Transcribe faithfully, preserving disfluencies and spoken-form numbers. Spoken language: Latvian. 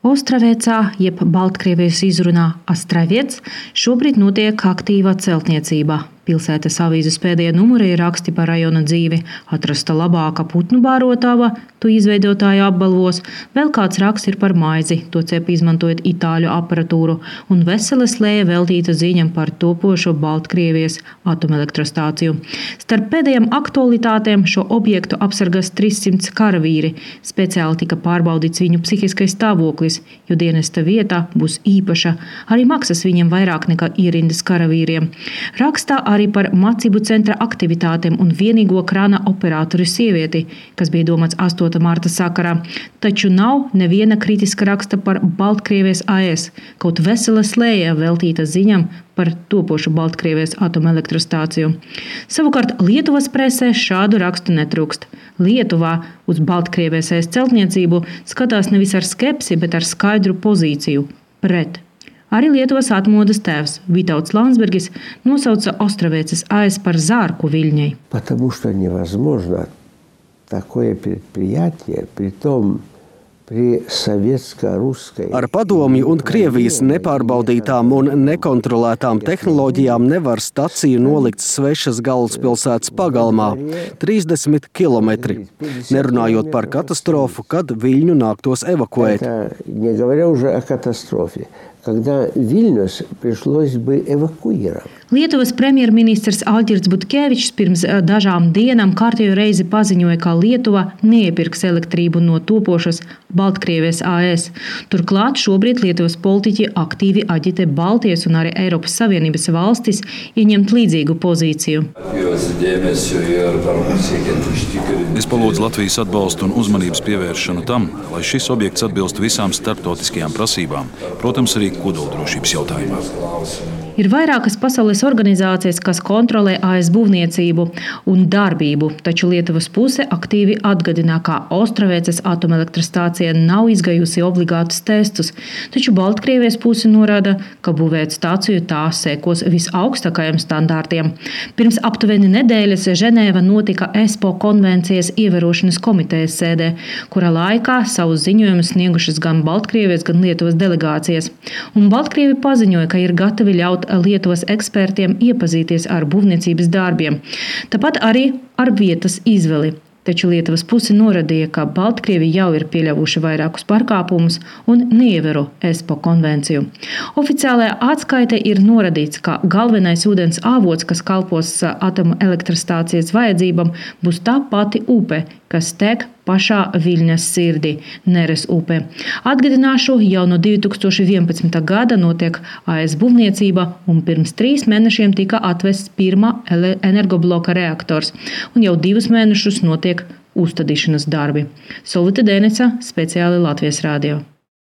Ostravecā, jeb Baltkrievijas izrunā Astravets, šobrīd notiek aktīva celtniecība. Pilsētas avīzes pēdējie numuri ir raksti par rajona dzīvi, atrasta labāka putnu bārotava, to izveidotāja apbalvos, vēl kāds raksts ir par maizi, to cep izmantojot itāļu aparatūru, un vesela slēja veltīta ziņam par topošo Baltkrievijas atomelektrostāciju. Starp pēdējām aktualitātēm šo objektu apsargās trīssimti karavīri. Speciāli tika pārbaudīts viņu psihiskais stāvoklis, jo dienesta vietā būs īpaša. Arī maksas viņiem vairāk nekā ierindas karavīriem. Rakstā arī par mācību centra aktivitātēm un vienīgo krāna operatoru sievieti, kas bija domāts astotā marta sakarā. Taču nav neviena kritiska raksta par Baltkrievijas A E S, kaut vesela slēja veltīta ziņam par topošu Baltkrievijas atomelektrostāciju. Savukārt Lietuvas presē šādu rakstu netrūkst. Lietuvā uz Baltkrievijas A E S celtniecību skatās nevis ar skepsi, bet ar skaidru pozīciju – pret. Arī Lietuvas atmodas tēvs Vitauds Landsbergis nosauca Ostravecas A E S par zārku viļņai. Потому что невозможно такое предприятие, притом при советско-русской... Ar padomju un Krievijas nepārbaudītām un nekontrolētām tehnoloģijām nevar staciju nolikt svešas galvaspilsētas pagalmā – trīsdesmit kilometri, nerunājot par katastrofu, kad viļņu nāktos evakuēt. Не говоря уже о катастрофе, когда Вильнюс пришлось бы эвакуировать. Lietuvas premjerministrs Alģirds Butkevičs pirms dažām dienām kārtējo reizi paziņoja, ka Lietuva neiepirks elektrību no topošas Baltkrievijas A E S. Turklāt šobrīd Lietuvas politiķi aktīvi aģitē Baltijas un arī Eiropas Savienības valstis ieņemt līdzīgu pozīciju. Es palūdzu Latvijas atbalstu un uzmanības pievēršanu tam, lai šis objekts atbilst visām starptautiskajām prasībām, protams, arī kodoldrošības jautājumā. Ir vairākas pasaules organizācijas, kas kontrolē A E S būvniecību un darbību, taču Lietuvas puse aktīvi atgādina, ka Ostravecas atomelektrostācija nav izgājusi obligātus testus, taču Baltkrievijas puse norāda, ka būvēt stāciju tā sekos visaugstākajiem standārtiem. Pirms aptuveni nedēļas Ženēva notika E S P O konvencijas ievērošanas komitejas sēdē, kura laikā savus ziņojumus sniegušas gan Baltkrievijas, gan Lietuvas delegācijas. Un Baltkrievi paziņoja, ka ir gatavi ļaut Lietuvas ekspertiem iepazīties ar būvniecības darbiem, tāpat arī ar vietas izveli. Taču Lietuvas puse norādīja, ka Baltkrievi jau ir pieļāvuši vairākus pārkāpumus un neievēro E S P O konvenciju. Oficiālajā atskaitē ir norādīts, ka galvenais ūdens avots, kas kalpos atomelektrostācijas vajadzībām, būs tā pati upe, kas tek pašā Viļņas sirdī – Neres upe. Atgādināšu, jau no divi tūkstoši vienpadsmitā gada notiek A E S būvniecība un pirms trīs mēnešiem tika atvests pirmā energobloka reaktors un jau divus mēnešus notiek uzstādīšanas darbi. Solvita Dēneca, speciāli Latvijas radio.